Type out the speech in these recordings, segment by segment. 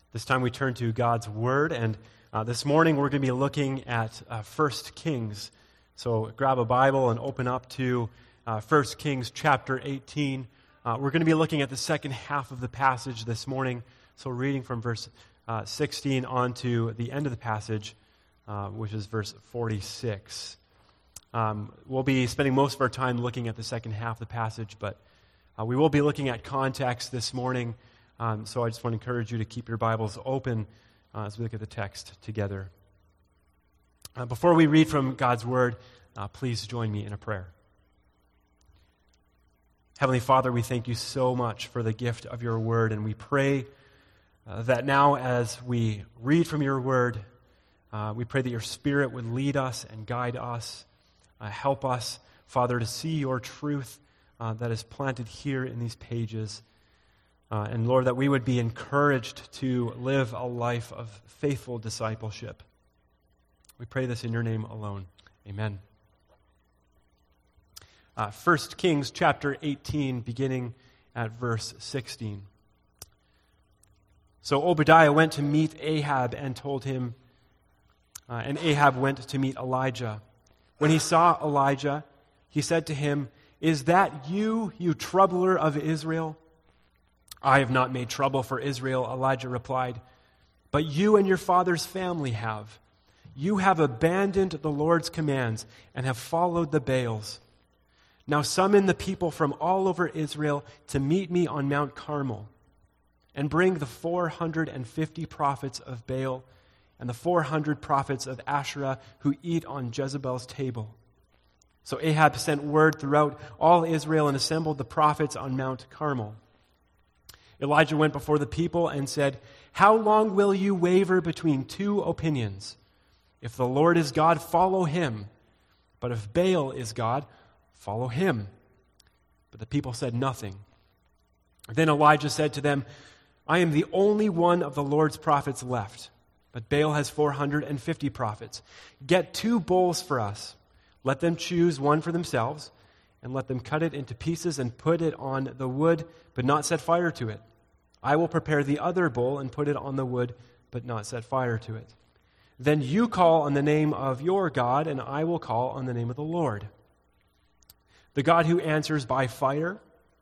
This time we turn to God's Word, and this morning we're going to be looking at 1 Kings. So grab a Bible and open up to 1 Kings chapter 18. We're going to be looking at the second half of the passage this morning, so reading from verse 16 on to the end of the passage, which is verse 46. We'll be spending most of our time looking at the second half of the passage, but we will be looking at context this morning. So I just want to encourage you to keep your Bibles open as we look at the text together. Before we read from God's Word, please join me in a prayer. Heavenly Father, we thank you so much for the gift of your Word, and we pray that now as we read from your Word, we pray that your Spirit would lead us and guide us. Help us, Father, to see your truth that is planted here in these pages. And Lord, that we would be encouraged to live a life of faithful discipleship. We pray this in your name alone. Amen. 1 Kings chapter 18, beginning at verse 16. So Obadiah went to meet Ahab and told him, and Ahab went to meet Elijah. When he saw Elijah, he said to him, "Is that you, you troubler of Israel?" "I have not made trouble for Israel," Elijah replied, "but you and your father's family have. You have abandoned the Lord's commands and have followed the Baals. Now summon the people from all over Israel to meet me on Mount Carmel, and bring the 450 prophets of Baal and the 400 prophets of Asherah who eat on Jezebel's table." So Ahab sent word throughout all Israel and assembled the prophets on Mount Carmel. Elijah went before the people and said, "How long will you waver between two opinions? If the Lord is God, follow him. But if Baal is God, follow him." But the people said nothing. Then Elijah said to them, "I am the only one of the Lord's prophets left, but Baal has 450 prophets. Get 2 bulls for us. Let them choose one for themselves, and let them cut it into pieces and put it on the wood, but not set fire to it. I will prepare the other bull and put it on the wood, but not set fire to it. Then you call on the name of your God, and I will call on the name of the Lord. The God who answers by fire,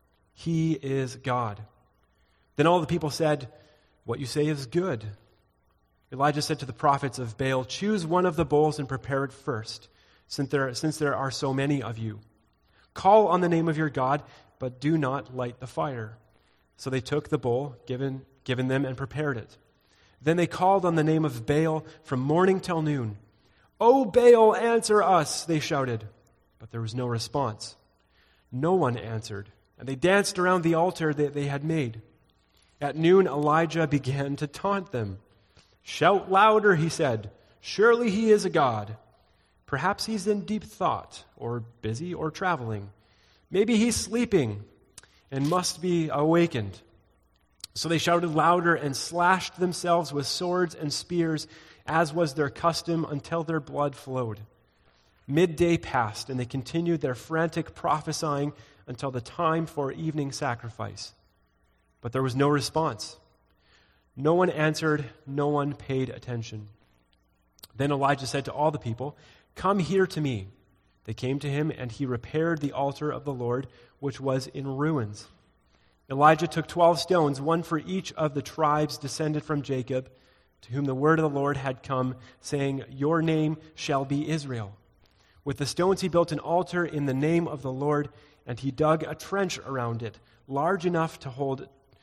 he is God." Then all the people said, "What you say is good." Elijah said to the prophets of Baal, "Choose one of the bulls and prepare it first, since there are so many of you. Call on the name of your God, but do not light the fire." So they took the bull given them and prepared it. Then they called on the name of Baal from morning till noon. "O Baal, answer us," they shouted. But there was no response. No one answered, and they danced around the altar that they had made. At noon, Elijah began to taunt them. "Shout louder," he said. "Surely he is a god. Perhaps he's in deep thought, or busy, or traveling. Maybe he's sleeping and must be awakened." So they shouted louder and slashed themselves with swords and spears, as was their custom, until their blood flowed. Midday passed, and they continued their frantic prophesying until the time for evening sacrifice. But there was no response. No one answered, no one paid attention. Then Elijah said to all the people, "Come here to me." They came to him, and he repaired the altar of the Lord, which was in ruins. Elijah took 12 stones, one for each of the tribes descended from Jacob, to whom the word of the Lord had come, saying, "Your name shall be Israel." With the stones he built an altar in the name of the Lord, and he dug a trench around it, large enough to hold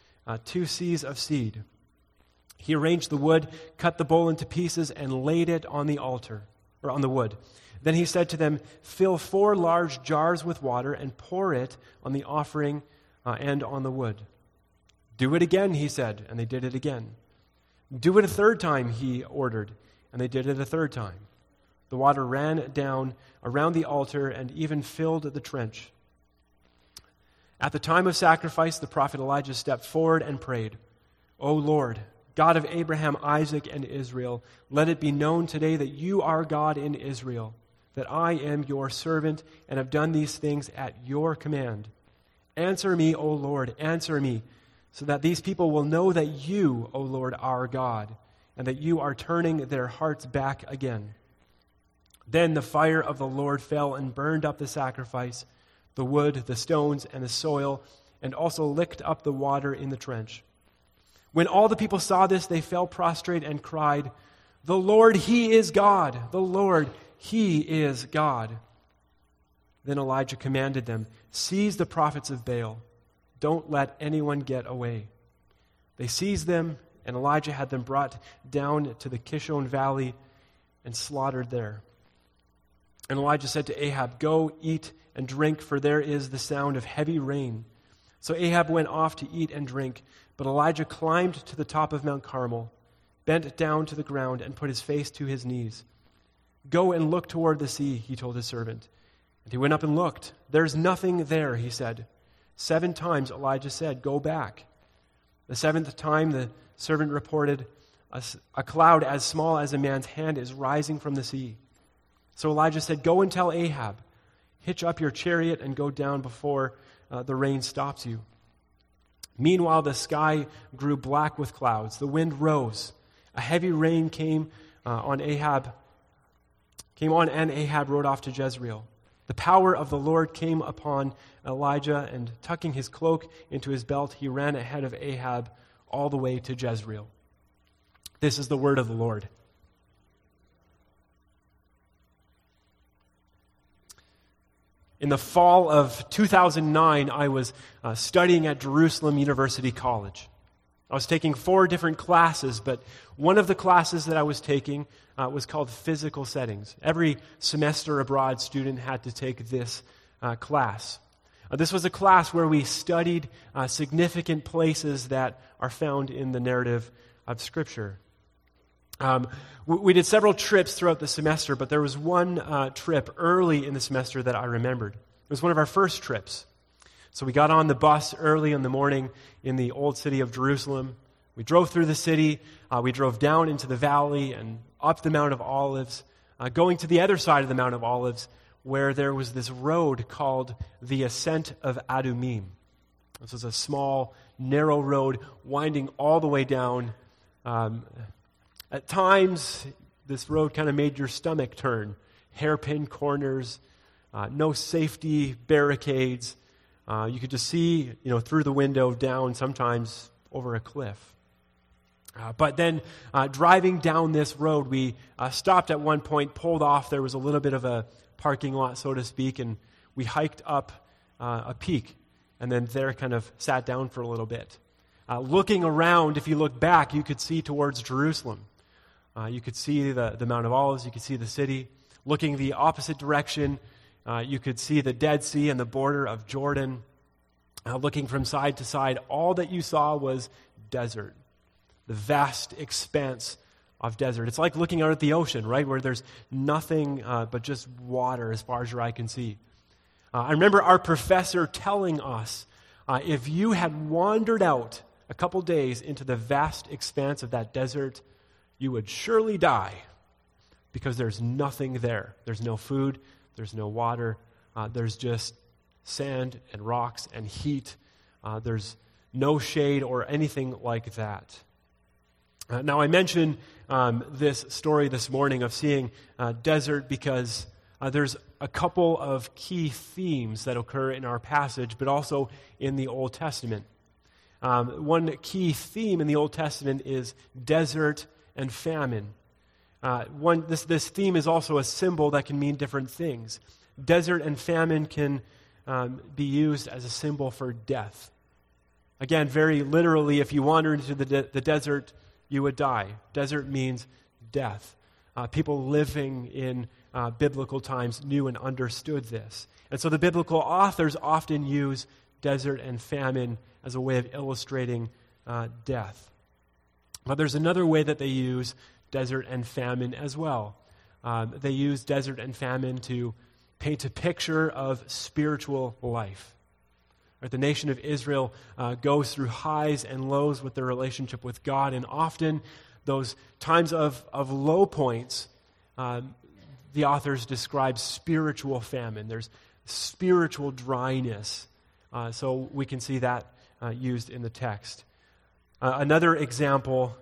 2 seahs of seed. He arranged the wood, cut the bull into pieces, and laid it on the altar, or on the wood. Then he said to them, "Fill 4 large jars with water and pour it on the offering and on the wood." "Do it again," he said, and they did it again. "Do it a third time," he ordered, and they did it a third time. The water ran down around the altar and even filled the trench. At the time of sacrifice, the prophet Elijah stepped forward and prayed, "O Lord, God of Abraham, Isaac, and Israel, let it be known today that you are God in Israel, that I am your servant and have done these things at your command. Answer me, O Lord, answer me, so that these people will know that you, O Lord, are God, and that you are turning their hearts back again." Then the fire of the Lord fell and burned up the sacrifice, the wood, the stones, and the soil, and also licked up the water in the trench. When all the people saw this, they fell prostrate and cried, "The Lord, He is God! The Lord, He is God!" Then Elijah commanded them, "Seize the prophets of Baal. Don't let anyone get away." They seized them, and Elijah had them brought down to the Kishon Valley and slaughtered there. And Elijah said to Ahab, "Go, eat and drink, for there is the sound of heavy rain." So Ahab went off to eat and drink, but Elijah climbed to the top of Mount Carmel, bent down to the ground, and put his face to his knees. "Go and look toward the sea," he told his servant. And he went up and looked. "There's nothing there," he said. 7 times Elijah said, "Go back." The 7th time the servant reported, a cloud as small as a man's hand is rising from the sea. So Elijah said, "Go and tell Ahab, hitch up your chariot and go down before the rain stops you." Meanwhile, the sky grew black with clouds. The wind rose. A heavy rain came on, and Ahab rode off to Jezreel. The power of the Lord came upon Elijah, and tucking his cloak into his belt, he ran ahead of Ahab all the way to Jezreel. This is the word of the Lord. In the fall of 2009, I was studying at Jerusalem University College. I was taking 4 different classes, but one of the classes that I was taking was called Physical Settings. Every semester abroad student had to take this class. This was a class where we studied significant places that are found in the narrative of Scripture. We did several trips throughout the semester, but there was one trip early in the semester that I remembered. It was one of our first trips. So we got on the bus early in the morning in the old city of Jerusalem. We drove through the city. We drove down into the valley and up the Mount of Olives, going to the other side of the Mount of Olives, where there was this road called the Ascent of Adumim. This was a small, narrow road winding all the way down. At times, this road kind of made your stomach turn. Hairpin corners, no safety barricades. You could just see, through the window down, sometimes over a cliff. But then driving down this road, we stopped at one point, pulled off. There was a little bit of a parking lot, so to speak, and we hiked up a peak, and then there kind of sat down for a little bit. Looking around, if you look back, you could see towards Jerusalem. You could see the Mount of Olives. You could see the city. Looking the opposite direction, you could see the Dead Sea and the border of Jordan. Looking from side to side, all that you saw was desert, the vast expanse of desert. It's like looking out at the ocean, right, where there's nothing but just water as far as your eye can see. I remember our professor telling us, if you had wandered out a couple days into the vast expanse of that desert, you would surely die because there's nothing there. There's no food, there's no water, there's just sand and rocks and heat. There's no shade or anything like that. Now, I mentioned this story this morning of seeing desert because there's a couple of key themes that occur in our passage, but also in the Old Testament. One key theme in the Old Testament is desert and famine. This theme is also a symbol that can mean different things. Desert and famine can be used as a symbol for death. Again, very literally, if you wander into the desert, you would die. Desert means death. People living in biblical times knew and understood this. And so the biblical authors often use desert and famine as a way of illustrating death. But there's another way that they use desert and famine as well. They use desert and famine to paint a picture of spiritual life. Right, the nation of Israel goes through highs and lows with their relationship with God, and often those times of low points, the authors describe spiritual famine. There's spiritual dryness So we can see that used in the text. Another example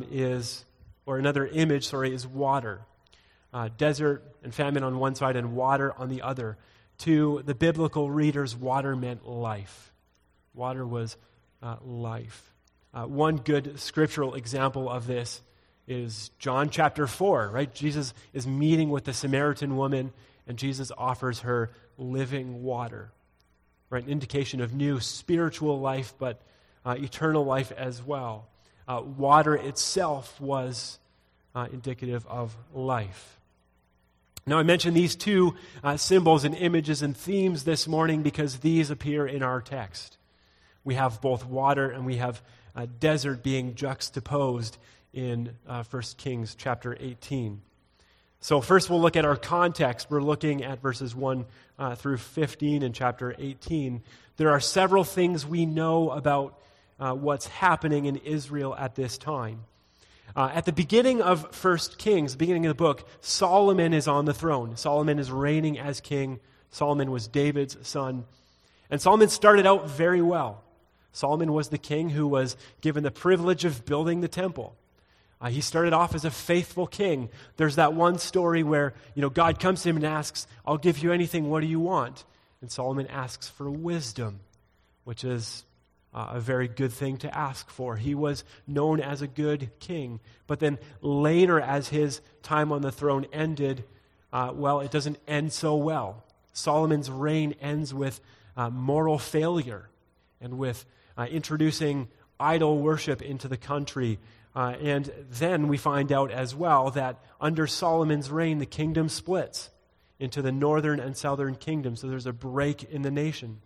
another image is water. Desert and famine on one side and water on the other. To the biblical readers, water meant life. Water was life. One good scriptural example of this is John chapter 4, right? Jesus is meeting with the Samaritan woman, and Jesus offers her living water, right? An indication of new spiritual life, but eternal life as well. Water itself was indicative of life. Now, I mentioned these two symbols and images and themes this morning because these appear in our text. We have both water and we have desert being juxtaposed in 1 Kings chapter 18. So first we'll look at our context. We're looking at verses 1 through 15 in chapter 18. There are several things we know about what's happening in Israel at this time. At the beginning of 1 Kings, the beginning of the book, Solomon is on the throne. Solomon is reigning as king. Solomon was David's son. And Solomon started out very well. Solomon was the king who was given the privilege of building the temple. He started off as a faithful king. There's that one story where, God comes to him and asks, "I'll give you anything, what do you want?" And Solomon asks for wisdom, which is a very good thing to ask for. He was known as a good king. But then later, as his time on the throne ended, it doesn't end so well. Solomon's reign ends with moral failure and with introducing idol worship into the country. And then we find out as well that under Solomon's reign, the kingdom splits into the northern and southern kingdom. So there's a break in the nation.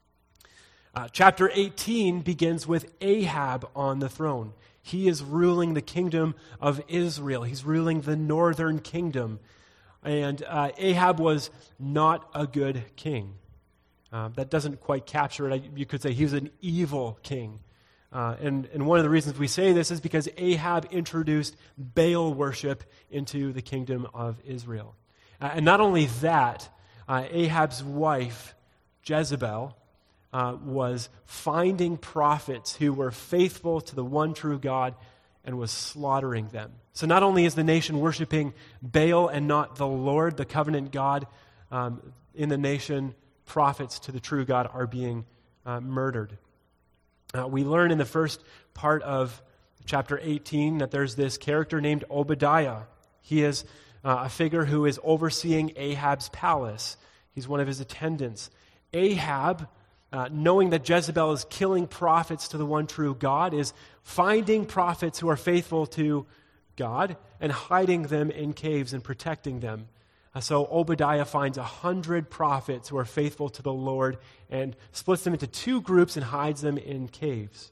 Chapter 18 begins with Ahab on the throne. He is ruling the kingdom of Israel. He's ruling the northern kingdom. And Ahab was not a good king. That doesn't quite capture it. You could say he was an evil king. And one of the reasons we say this is because Ahab introduced Baal worship into the kingdom of Israel. And not only that, Ahab's wife, Jezebel, was finding prophets who were faithful to the one true God and was slaughtering them. So not only is the nation worshiping Baal and not the Lord, the covenant God, in the nation, prophets to the true God are being murdered. We learn in the first part of chapter 18 that there's this character named Obadiah. He is a figure who is overseeing Ahab's palace. He's one of his attendants. Ahab, knowing that Jezebel is killing prophets to the one true God, is finding prophets who are faithful to God and hiding them in caves and protecting them. So Obadiah finds 100 prophets who are faithful to the Lord and splits them into two groups and hides them in caves.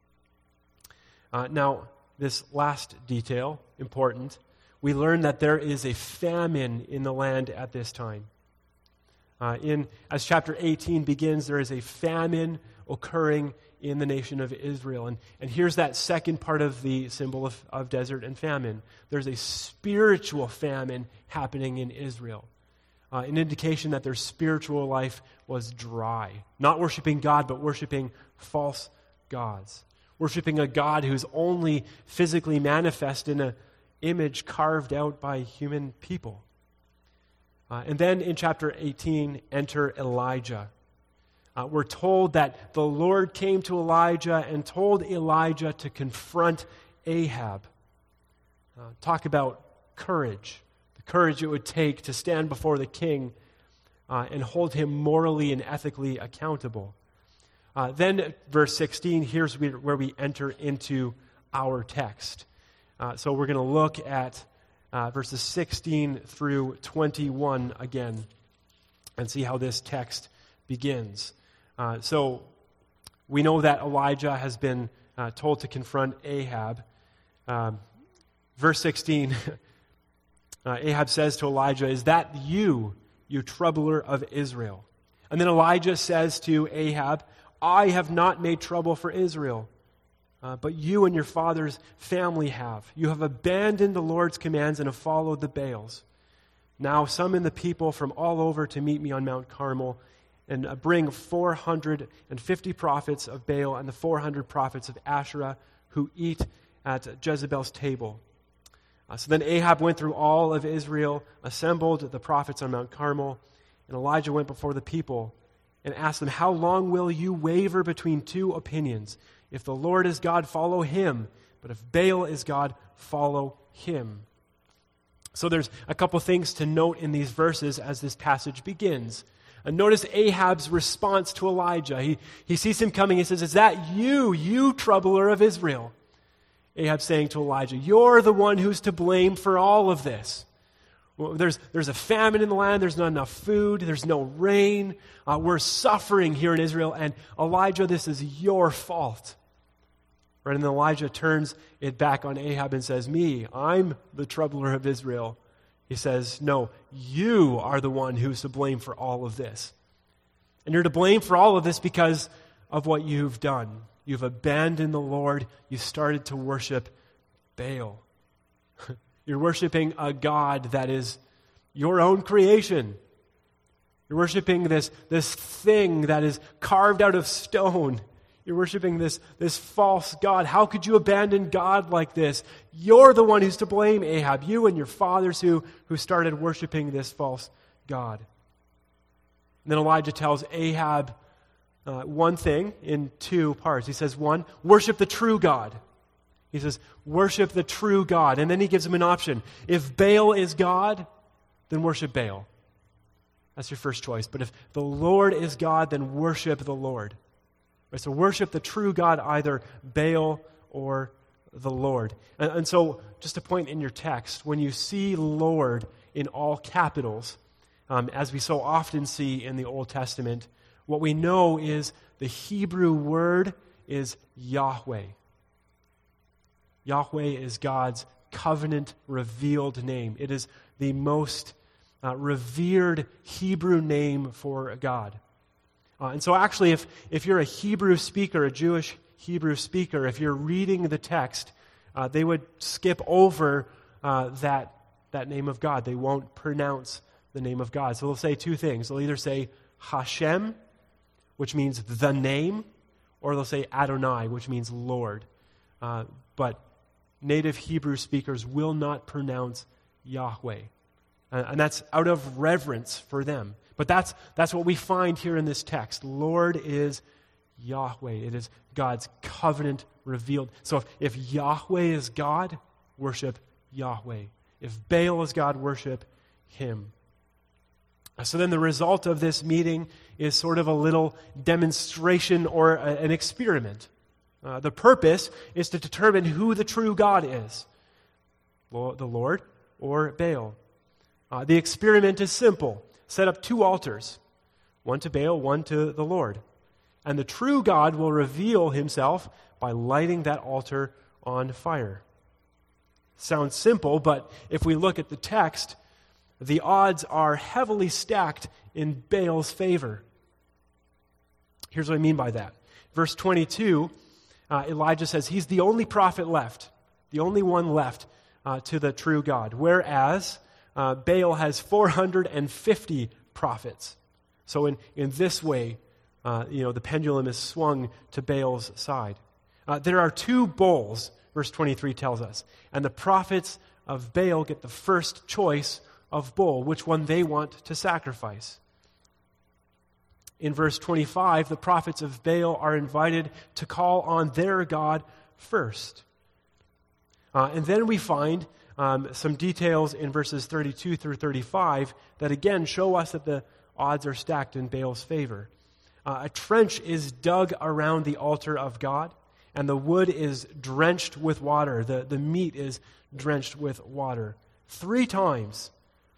Now, this last detail, important, we learn that there is a famine in the land at this time. As chapter 18 begins, there is a famine occurring in the nation of Israel. And here's that second part of the symbol of desert and famine. There's a spiritual famine happening in Israel. An indication that their spiritual life was dry. Not worshiping God, but worshiping false gods. Worshiping a God who's only physically manifest in an image carved out by human people. And then in chapter 18, enter Elijah. We're told that the Lord came to Elijah and told Elijah to confront Ahab. Talk about courage. The courage it would take to stand before the king and hold him morally and ethically accountable. Then verse 16, here's where we enter into our text. So we're going to look at verses 16 through 21 again and see how this text begins. So we know that Elijah has been told to confront Ahab. Verse 16, Ahab says to Elijah, "Is that you troubler of Israel?" And then Elijah says to Ahab, "I have not made trouble for Israel, but you and your father's family have. You have abandoned the Lord's commands and have followed the Baals. Now summon the people from all over to meet me on Mount Carmel, and bring 450 prophets of Baal and the 400 prophets of Asherah who eat at Jezebel's table. So then Ahab went through all of Israel, assembled the prophets on Mount Carmel, and Elijah went before the people and asked them, "How long will you waver between two opinions? If the Lord is God, follow him. But if Baal is God, follow him." So there's a couple things to note in these verses as this passage begins. And notice Ahab's response to Elijah. He sees him coming. He says, "Is that you troubler of Israel?" Ahab saying to Elijah, "You're the one who's to blame for all of this. Well, there's a famine in the land. There's not enough food. There's no rain. We're suffering here in Israel. And Elijah, this is your fault." Right? And then Elijah turns it back on Ahab and says, I'm the troubler of Israel. He says, "No, you are the one who's to blame for all of this. And you're to blame for all of this because of what you've done. You've abandoned the Lord. You started to worship Baal. You're worshiping a god that is your own creation. You're worshiping this thing that is carved out of stone. You're worshiping this false god. How could you abandon God like this? You're the one who's to blame, Ahab. You and your fathers who started worshiping this false god." And then Elijah tells Ahab one thing in two parts. He says, one, worship the true God. He says, worship the true God. And then he gives him an option. If Baal is God, then worship Baal. That's your first choice. But if the Lord is God, then worship the Lord. Right, so worship the true God, either Baal or the Lord. And so, just a point in your text, when you see Lord in all capitals, as we so often see in the Old Testament, what we know is the Hebrew word is Yahweh. Yahweh is God's covenant revealed name. It is the most revered Hebrew name for God. And so actually, if you're a Hebrew speaker, a Jewish Hebrew speaker, if you're reading the text, they would skip over that name of God. They won't pronounce the name of God. So they'll say two things. They'll either say Hashem, which means the name, or they'll say Adonai, which means Lord. But native Hebrew speakers will not pronounce Yahweh. And that's out of reverence for them. But that's what we find here in this text. Lord is Yahweh. It is God's covenant revealed. So if Yahweh is God, worship Yahweh. If Baal is God, worship him. So then the result of this meeting is sort of a little demonstration or an experiment. The purpose is to determine who the true God is, the Lord or Baal. The experiment is simple. Set up two altars, one to Baal, one to the Lord. And the true God will reveal himself by lighting that altar on fire. Sounds simple, but if we look at the text, the odds are heavily stacked in Baal's favor. Here's what I mean by that. Verse 22, Elijah says he's the only prophet left, the only one left to the true God, whereas Baal has 450 prophets. So in this way, the pendulum is swung to Baal's side. There are two bowls, verse 23 tells us, and the prophets of Baal get the first choice of bull, which one they want to sacrifice. In verse 25, the prophets of Baal are invited to call on their God first. And then we find some details in verses 32 through 35 that again show us that the odds are stacked in Baal's favor. A trench is dug around the altar of God, and the wood is drenched with water. The meat is drenched with water. 3 times.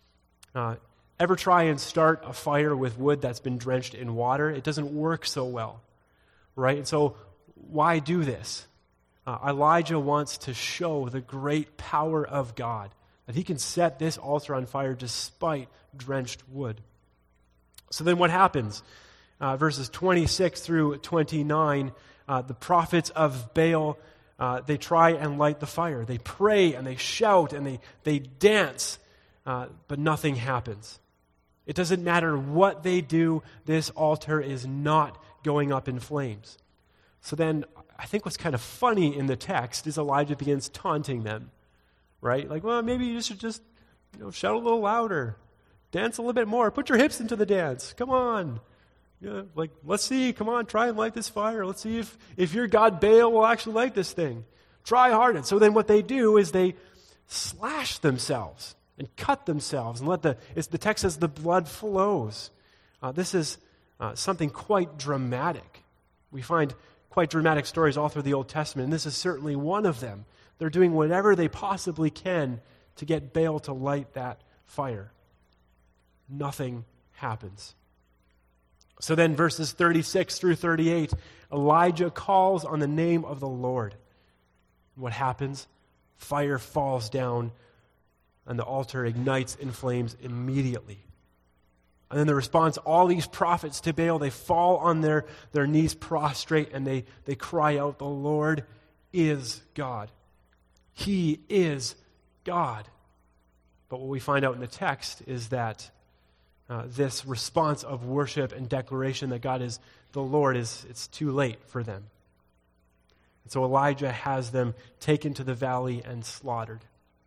Ever try and start a fire with wood that's been drenched in water? It doesn't work so well, right? And so why do this? Elijah wants to show the great power of God, that he can set this altar on fire despite drenched wood. So then what happens? Verses 26 through 29, the prophets of Baal, they try and light the fire. They pray and they shout and they dance, but nothing happens. It doesn't matter what they do, this altar is not going up in flames. So then, I think what's kind of funny in the text is Elijah begins taunting them, right? Like, well, maybe you should just, shout a little louder, dance a little bit more, put your hips into the dance, come on. Yeah, let's see, come on, try and light this fire. Let's see if your God Baal will actually light this thing. Try hard. And so then what they do is they slash themselves and cut themselves and the text says the blood flows. This is something quite dramatic. We find quite dramatic stories all through the Old Testament, and this is certainly one of them. They're doing whatever they possibly can to get Baal to light that fire. Nothing happens. So then verses 36 through 38, Elijah calls on the name of the Lord. What happens? Fire falls down and the altar ignites in flames immediately. And then the response, all these prophets to Baal, they fall on their knees prostrate and they cry out, the Lord is God. He is God. But what we find out in the text is that this response of worship and declaration that God is the Lord, it's too late for them. And so Elijah has them taken to the valley and slaughtered.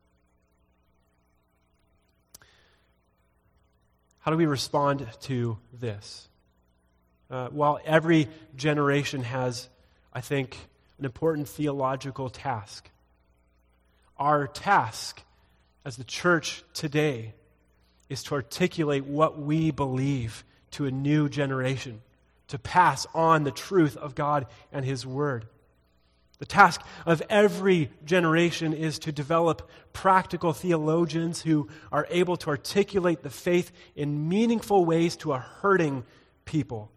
How do we respond to this? While every generation has, I think, an important theological task, our task as the church today is to articulate what we believe to a new generation, to pass on the truth of God and His Word. The task of every generation is to develop practical theologians who are able to articulate the faith in meaningful ways to a hurting people.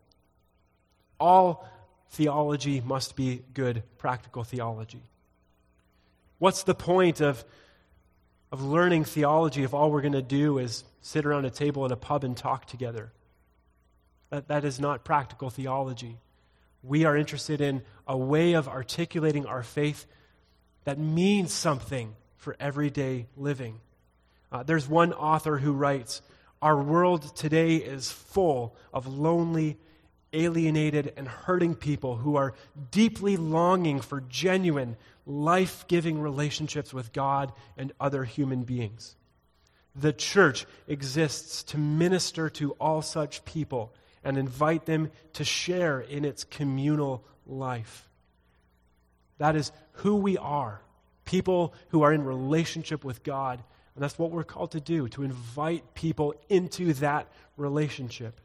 All theology must be good, practical theology. What's the point of learning theology if all we're going to do is sit around a table at a pub and talk together? That is not practical theology. We are interested in a way of articulating our faith that means something for everyday living. There's one author who writes, our world today is full of lonely, alienated, and hurting people who are deeply longing for genuine, life-giving relationships with God and other human beings. The church exists to minister to all such people and invite them to share in its communal life. That is who we are, people who are in relationship with God. And that's what we're called to do, to invite people into that relationship.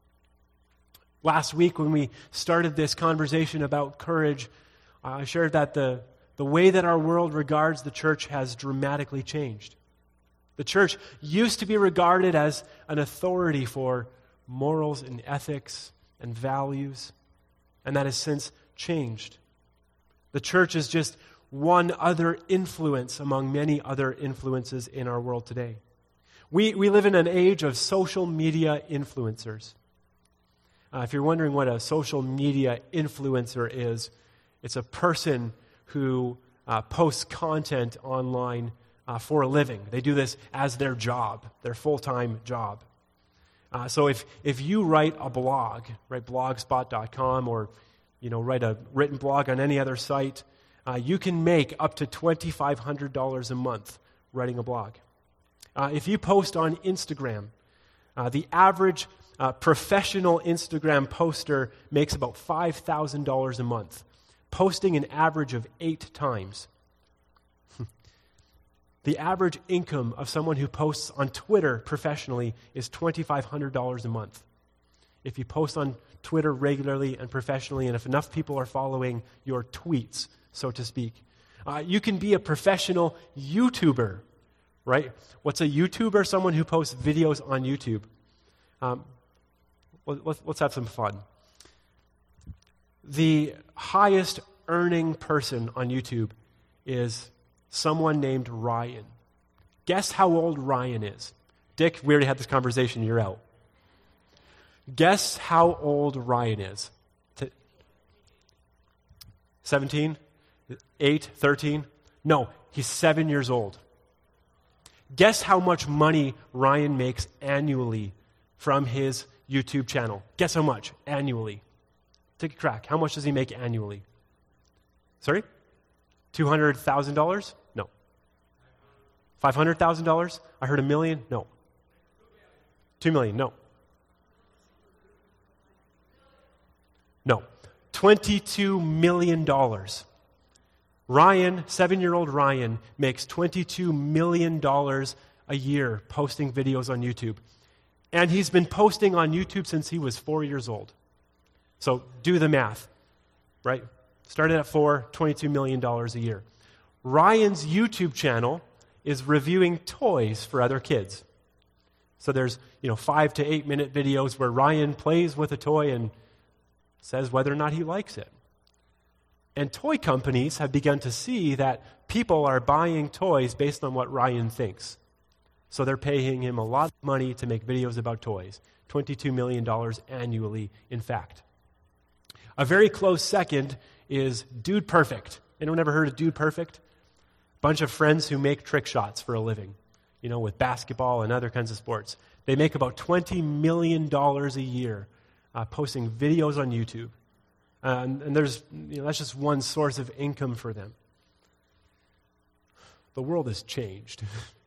Last week when we started this conversation about courage, I shared that the way that our world regards the church has dramatically changed. The church used to be regarded as an authority for morals and ethics and values, and that has since changed. The church is just one other influence among many other influences in our world today. We live in an age of social media influencers. If you're wondering what a social media influencer is, it's a person who posts content online for a living. They do this as their job, their full-time job. So if you write a blog, write blogspot.com or write a written blog on any other site, you can make up to $2,500 a month writing a blog. If you post on Instagram, the average professional Instagram poster makes about $5,000 a month, posting an average of 8 times. The average income of someone who posts on Twitter professionally is $2,500 a month. If you post on Twitter regularly and professionally, and if enough people are following your tweets, so to speak, you can be a professional YouTuber, right? What's a YouTuber? Someone who posts videos on YouTube. Let's have some fun. The highest earning person on YouTube is someone named Ryan. Guess how old Ryan is. Dick, we already had this conversation. You're out. Guess how old Ryan is. 17? 8? 13? No, he's 7 years old. Guess how much money Ryan makes annually from his YouTube channel. Guess how much annually? Take a crack. How much does he make annually? Sorry? $200,000? No. $500,000? I heard $1 million? No. $2 million? No. No. $22 million. Ryan, 7-year-old Ryan, makes $22 million a year posting videos on YouTube. And he's been posting on YouTube since he was 4 years old. So do the math, right? Started at 4, $22 million a year. Ryan's YouTube channel is reviewing toys for other kids. So there's 5 to 8 minute videos where Ryan plays with a toy and says whether or not he likes it. And toy companies have begun to see that people are buying toys based on what Ryan thinks. So they're paying him a lot of money to make videos about toys. $22 million annually, in fact. A very close second is Dude Perfect. Anyone ever heard of Dude Perfect? Bunch of friends who make trick shots for a living, with basketball and other kinds of sports. They make about $20 million a year posting videos on YouTube. And there's, that's just one source of income for them. The world has changed.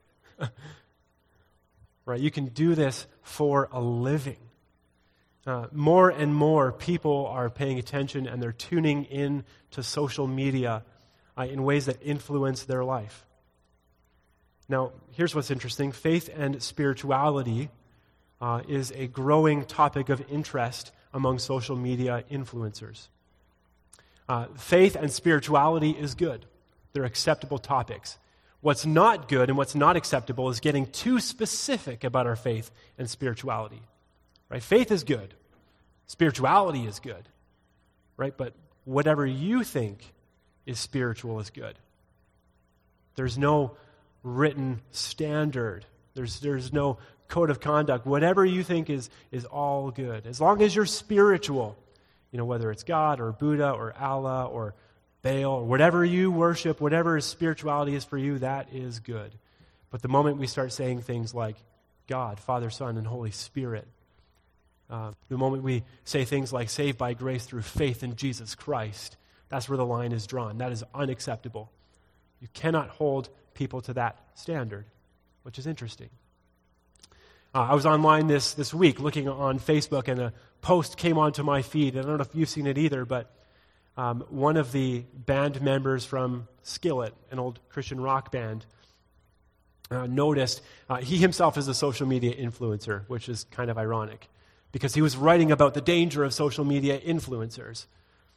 Right? You can do this for a living. More and more people are paying attention and they're tuning in to social media in ways that influence their life. Now, here's what's interesting. Faith and spirituality is a growing topic of interest among social media influencers. Faith and spirituality is good. They're acceptable topics. What's not good and what's not acceptable is getting too specific about our faith and spirituality. Right? Faith is good. Spirituality is good. Right? But whatever you think is spiritual is good. There's no written standard. There's no code of conduct. Whatever you think is all good. As long as you're spiritual, whether it's God or Buddha or Allah or Baal or whatever you worship, whatever spirituality is for you, that is good. But the moment we start saying things like God, Father, Son, and Holy Spirit, the moment we say things like saved by grace through faith in Jesus Christ, that's where the line is drawn. That is unacceptable. You cannot hold people to that standard, which is interesting. I was online this week looking on Facebook, and a post came onto my feed. I don't know if you've seen it either, but one of the band members from Skillet, an old Christian rock band, noticed he himself is a social media influencer, which is kind of ironic, because he was writing about the danger of social media influencers.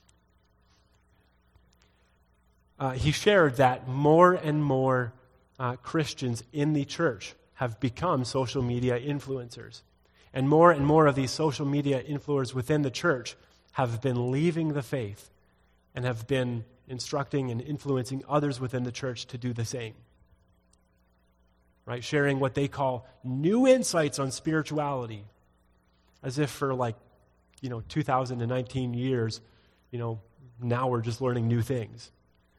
He shared that more and more Christians in the church have become social media influencers. And more of these social media influencers within the church have been leaving the faith and have been instructing and influencing others within the church to do the same. Right? Sharing what they call new insights on spirituality, as if for 2019 years, now we're just learning new things.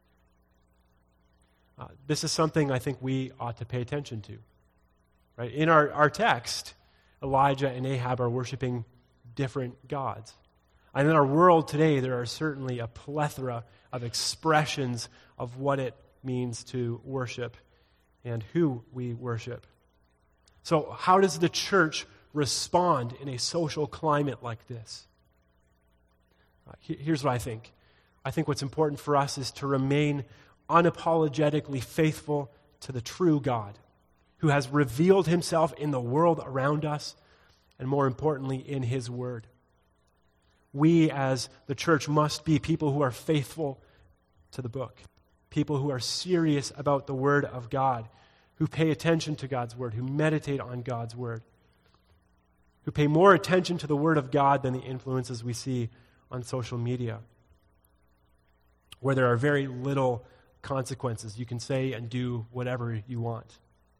This is something I think we ought to pay attention to. Right? In our text, Elijah and Ahab are worshiping different gods. And in our world today, there are certainly a plethora of expressions of what it means to worship and who we worship. So how does the church respond in a social climate like this? Here's what I think. I think what's important for us is to remain unapologetically faithful to the true God, who has revealed himself in the world around us, and more importantly, in his word. We as the church must be people who are faithful to the book, people who are serious about the word of God, who pay attention to God's word, who meditate on God's word, who pay more attention to the word of God than the influences we see on social media, where there are very little consequences. You can say and do whatever you want.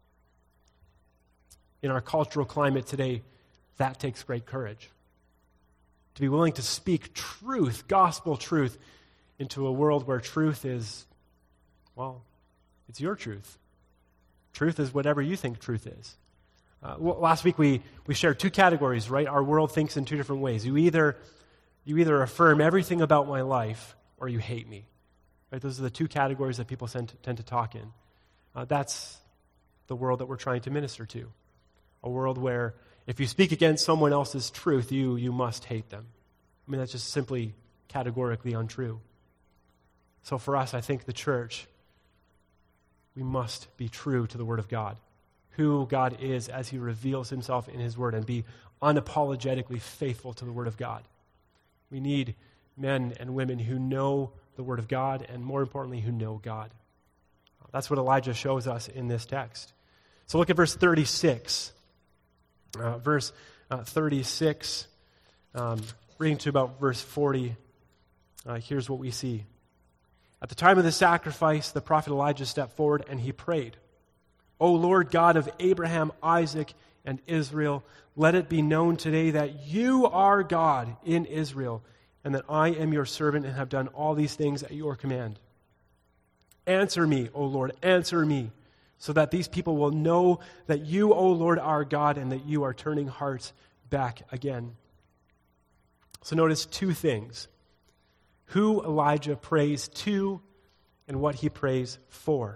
In our cultural climate today, that takes great courage. To be willing to speak truth, gospel truth, into a world where truth is, it's your truth. Truth is whatever you think truth is. Last week we shared two categories, right? Our world thinks in two different ways. You either affirm everything about my life or you hate me. Right? Those are the two categories that people tend to talk in. That's the world that we're trying to minister to. A world where if you speak against someone else's truth, you must hate them. I mean, that's just simply categorically untrue. So for us, I think the church, we must be true to the Word of God, who God is as He reveals Himself in His Word, and be unapologetically faithful to the Word of God. We need men and women who know the Word of God, and more importantly, who know God. That's what Elijah shows us in this text. So look at verse 36. Verse 36, reading to about verse 40, here's what we see. At the time of the sacrifice, the prophet Elijah stepped forward and he prayed, O Lord God of Abraham, Isaac, and Israel, let it be known today that you are God in Israel, and that I am your servant and have done all these things at your command. Answer me, O Lord, answer me, so that these people will know that you, O Lord, are God, and that you are turning hearts back again. So notice two things. Who Elijah prays to and what he prays for.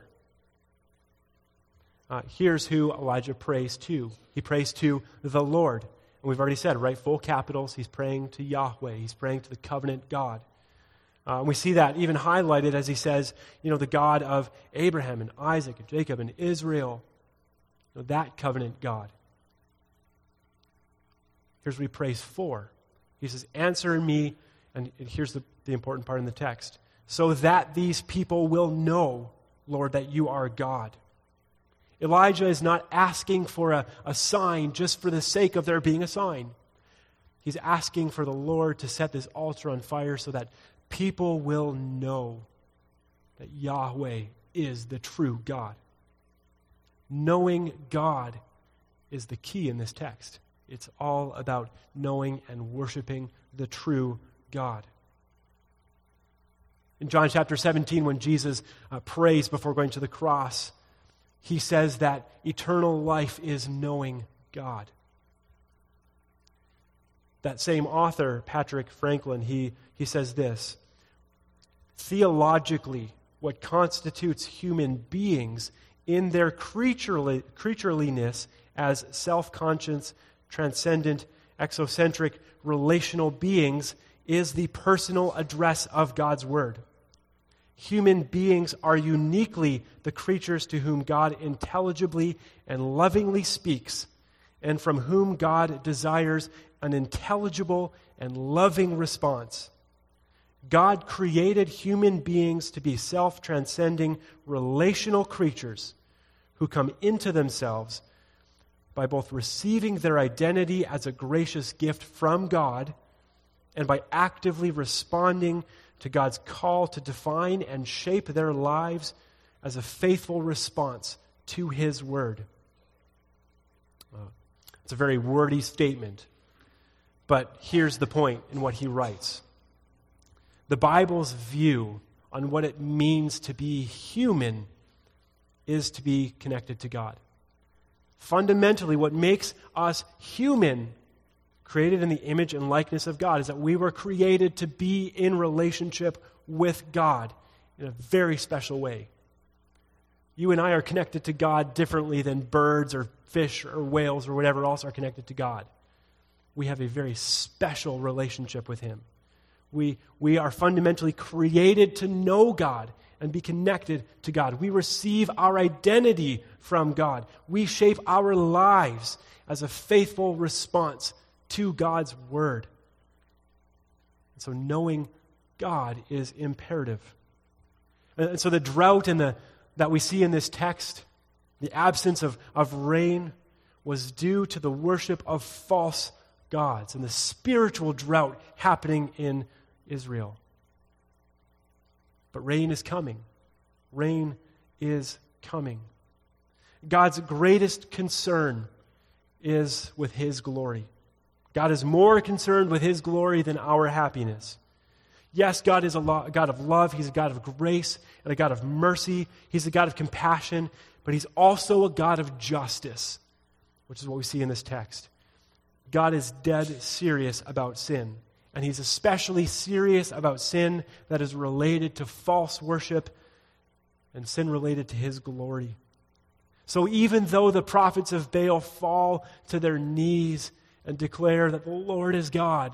Here's who Elijah prays to. He prays to the Lord. And we've already said, right, full capitals, he's praying to Yahweh. He's praying to the covenant God. We see that even highlighted as he says, the God of Abraham and Isaac and Jacob and Israel. That covenant God. Here's what he prays for. He says, answer me, and here's the important part in the text, so that these people will know, Lord, that you are God. Elijah is not asking for a sign just for the sake of there being a sign. He's asking for the Lord to set this altar on fire so that people will know that Yahweh is the true God. Knowing God is the key in this text. It's all about knowing and worshiping the true God. In John chapter 17, when Jesus prays before going to the cross, he says that eternal life is knowing God. That same author, Patrick Franklin, he says this, theologically, what constitutes human beings in their creatureliness as self-conscious, transcendent, exocentric, relational beings is the personal address of God's Word. Human beings are uniquely the creatures to whom God intelligibly and lovingly speaks, and from whom God desires an intelligible and loving response. God created human beings to be self-transcending, relational creatures who come into themselves by both receiving their identity as a gracious gift from God and by actively responding to God's call to define and shape their lives as a faithful response to His Word. It's a very wordy statement, but here's the point in what he writes. The Bible's view on what it means to be human is to be connected to God. Fundamentally, what makes us human, created in the image and likeness of God, is that we were created to be in relationship with God in a very special way. You and I are connected to God differently than birds or fish or whales or whatever else are connected to God. We have a very special relationship with Him. We are fundamentally created to know God and be connected to God. We receive our identity from God. We shape our lives as a faithful response to God's Word. And so knowing God is imperative. And so the drought that we see in this text, the absence of rain, was due to the worship of false gods and the spiritual drought happening in Israel. But rain is coming. Rain is coming. God's greatest concern is with His glory. God is more concerned with His glory than our happiness. Yes, God is a God of love. He's a God of grace and a God of mercy. He's a God of compassion, but He's also a God of justice. which is what we see in this text. God is dead serious about sin, and he's especially serious about sin that is related to false worship and sin related to his glory. So even though the prophets of Baal fall to their knees and declare that the Lord is God,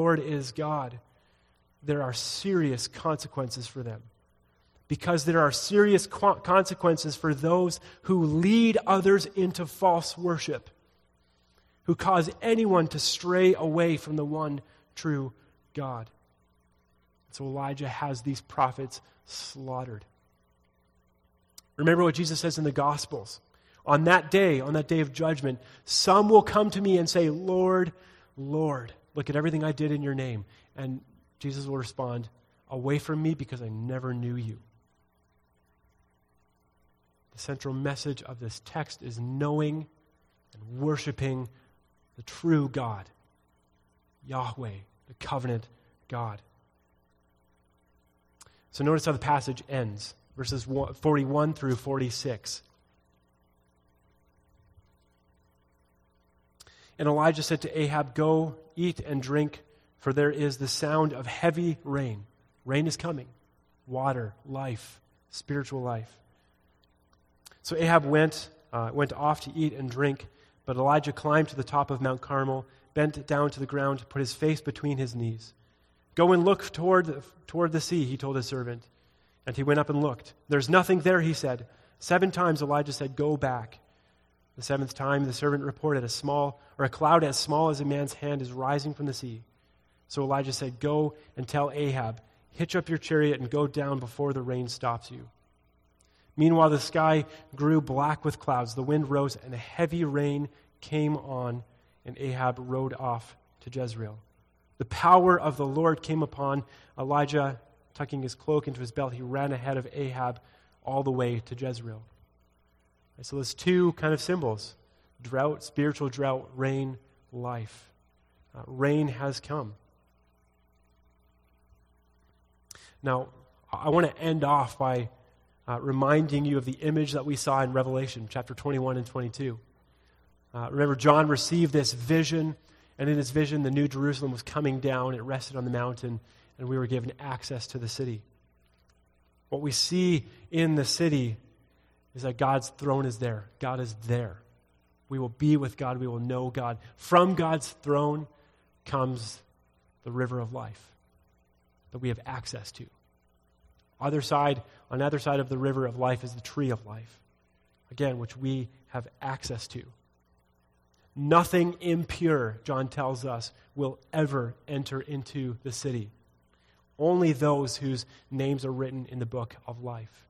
there are serious consequences for them. Because there are serious consequences for those who lead others into false worship, who cause anyone to stray away from the one true God. So Elijah has these prophets slaughtered. Remember what Jesus says in the Gospels. On that day of judgment, some will come to me and say, Lord, Lord, look at everything I did in your name. And Jesus will respond, away from me because I never knew you. The central message of this text is knowing and worshiping the true God, Yahweh, the covenant God. So notice how the passage ends, verses 41 through 46. And Elijah said to Ahab, go, eat and drink, for there is the sound of heavy rain. Rain is coming. Water, life, spiritual life. So Ahab went off to eat and drink, but Elijah climbed to the top of Mount Carmel, bent down to the ground, put his face between his knees. Go and look toward the sea, he told his servant. And he went up and looked. There's nothing there, he said. 7 times Elijah said, go back. The 7th time the servant reported a cloud as small as a man's hand is rising from the sea. So Elijah said, go and tell Ahab, hitch up your chariot and go down before the rain stops you. Meanwhile, the sky grew black with clouds. The wind rose and a heavy rain came on, and Ahab rode off to Jezreel. The power of the Lord came upon Elijah. Tucking his cloak into his belt, he ran ahead of Ahab all the way to Jezreel. And so there's 2 kind of symbols: drought, spiritual drought, rain, life. Rain has come. Now, I want to end off by reminding you of the image that we saw in Revelation, chapter 21 and 22. Remember, John received this vision, and in his vision, the New Jerusalem was coming down. It rested on the mountain, and we were given access to the city. What we see in the city is that God's throne is there. God is there. We will be with God. We will know God. From God's throne comes the river of life that we have access to. On the other side of the river of life is the tree of life, again, which we have access to. Nothing impure, John tells us, will ever enter into the city. Only those whose names are written in the book of life.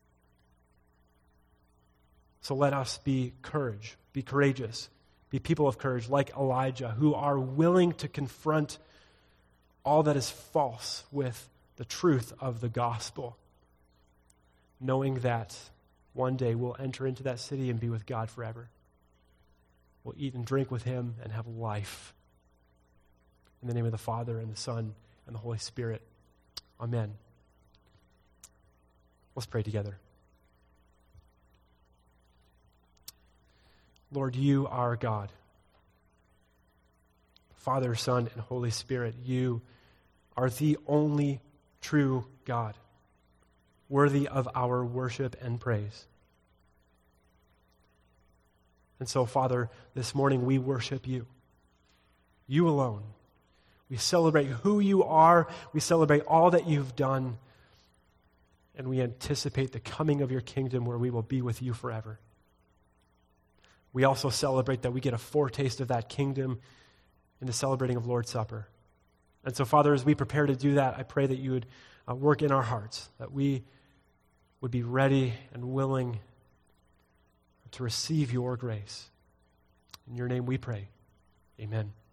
So let us be courageous, be people of courage like Elijah, who are willing to confront all that is false with the truth of the gospel, knowing that one day we'll enter into that city and be with God forever. We'll eat and drink with him and have life. In the name of the Father and the Son and the Holy Spirit. Amen. Let's pray together. Lord, you are God. Father, Son, and Holy Spirit, you are the only true God, worthy of our worship and praise. And so, Father, this morning we worship you. You alone. We celebrate who you are. We celebrate all that you've done. And we anticipate the coming of your kingdom where we will be with you forever. We also celebrate that we get a foretaste of that kingdom in the celebrating of Lord's Supper. And so, Father, as we prepare to do that, I pray that you would work in our hearts, that we would be ready and willing to receive your grace. In your name we pray. Amen.